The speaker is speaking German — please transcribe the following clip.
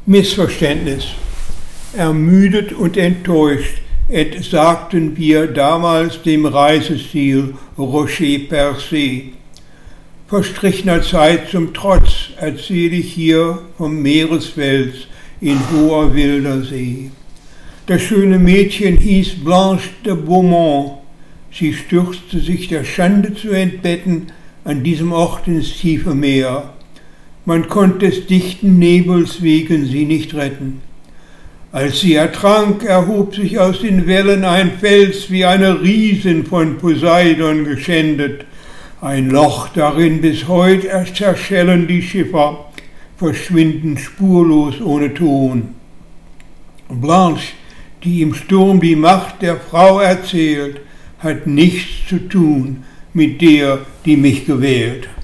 Missverständnis. Ermüdet und enttäuscht entsagten wir damals dem Reiseziel Rocher-Percé. Verstrichener Zeit zum Trotz erzähle ich hier vom Meeresfels in hoher wilder See. Das schöne Mädchen hieß Blanche de Beaumont. Sie stürzte sich der Schande zu entbetten an diesem Ort ins tiefe Meer. Man konnte des dichten Nebels wegen sie nicht retten. Als sie ertrank, erhob sich aus den Wellen ein Fels wie eine Riesin von Poseidon geschändet. Ein Loch darin bis heut zerschellen die Schiffer, verschwinden spurlos ohne Ton. Blanche, die im Sturm die Macht der Frau erzählt, hat nichts zu tun mit der, die mich gewählt.